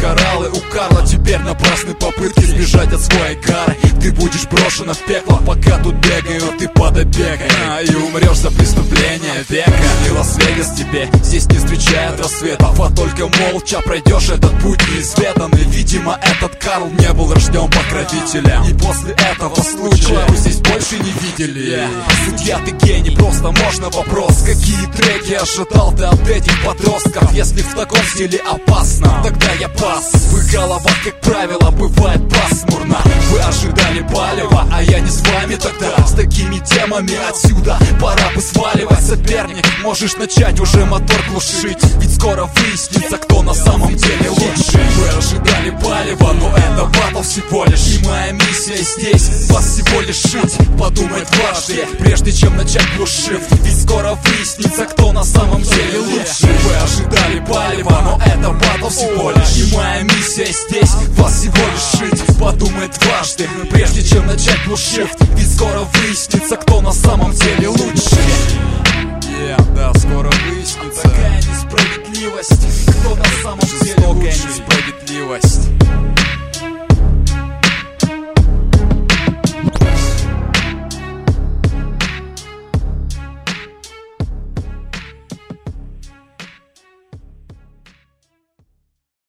кораллы у Карла. Теперь напрасны попытки сбежать от своей кары. Ты будешь брошена в пекло, пока тут бегают ты под опекой, и умрешь за преступление века. И Лас-Вегас тебе здесь не встречает рассветов, а только молча пройдешь этот путь неизведанный. Видимо, этот Карл не был рожден покровителем, и после этого случая вы здесь больше не видели. Судья, ты гений, просто можно вопрос: какие треки ожидал ты от этих подростков? Если в таком стиле опасно, тогда я пас. В их головах, как правило, бывает пасмурно. Вы ожидали палева, а я не с вами тогда. С такими темами отсюда пора бы сваливать. Соперник, можешь начать уже мотор глушить, ведь скоро выяснится, кто на самом деле лучше. Вы ожидали палева, но это батл всего лишь, и моя миссия здесь вас всего лишь шить. Подумать дважды, прежде чем начать глушить, ведь скоро выяснится, кто на самом деле лучше. Вы ожидали палева, но это батл всего лишь, и моя миссия здесь вас всего лишь шить. Подумать дважды, прежде чем начать глушить, ведь скоро выяснится, кто на самом деле лучше. Да, скоро выяснится. Такая несправедливость, кто на самом деле лучше. Несправедливость.